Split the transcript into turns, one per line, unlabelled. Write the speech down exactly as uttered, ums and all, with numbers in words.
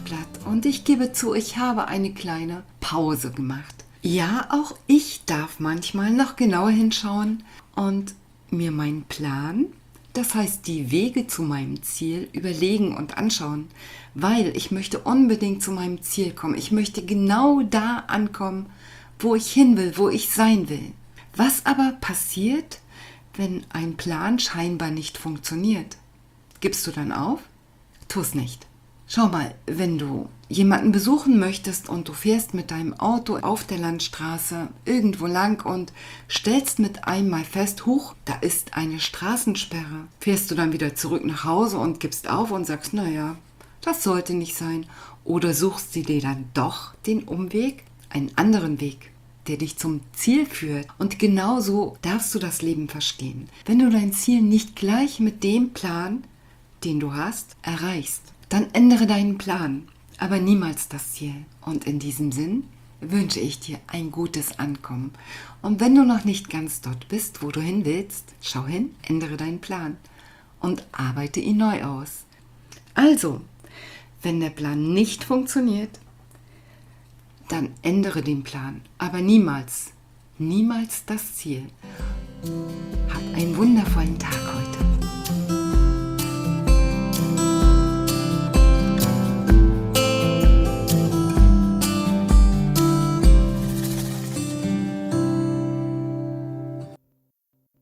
Blatt und ich gebe zu, ich habe eine kleine Pause gemacht. Ja, auch ich darf manchmal noch genauer hinschauen und mir meinen Plan, das heißt die Wege zu meinem Ziel, überlegen und anschauen, weil ich möchte unbedingt zu meinem Ziel kommen. Ich möchte genau da ankommen, wo ich hin will, wo ich sein will. Was aber passiert, wenn ein Plan scheinbar nicht funktioniert? Gibst du dann auf? Tu es nicht. Schau mal, wenn du jemanden besuchen möchtest und du fährst mit deinem Auto auf der Landstraße irgendwo lang und stellst mit einmal fest, huch, da ist eine Straßensperre. Fährst du dann wieder zurück nach Hause und gibst auf und sagst, naja, das sollte nicht sein. Oder suchst du dir dann doch den Umweg, einen anderen Weg, der dich zum Ziel führt. Und genauso darfst du das Leben verstehen. Wenn du dein Ziel nicht gleich mit dem Plan, den du hast, erreichst, dann ändere deinen Plan, aber niemals das Ziel. Und in diesem Sinn wünsche ich dir ein gutes Ankommen. Und wenn du noch nicht ganz dort bist, wo du hin willst, schau hin, ändere deinen Plan und arbeite ihn neu aus. Also, wenn der Plan nicht funktioniert, dann ändere den Plan, aber niemals, niemals das Ziel. Hab einen wundervollen Tag heute.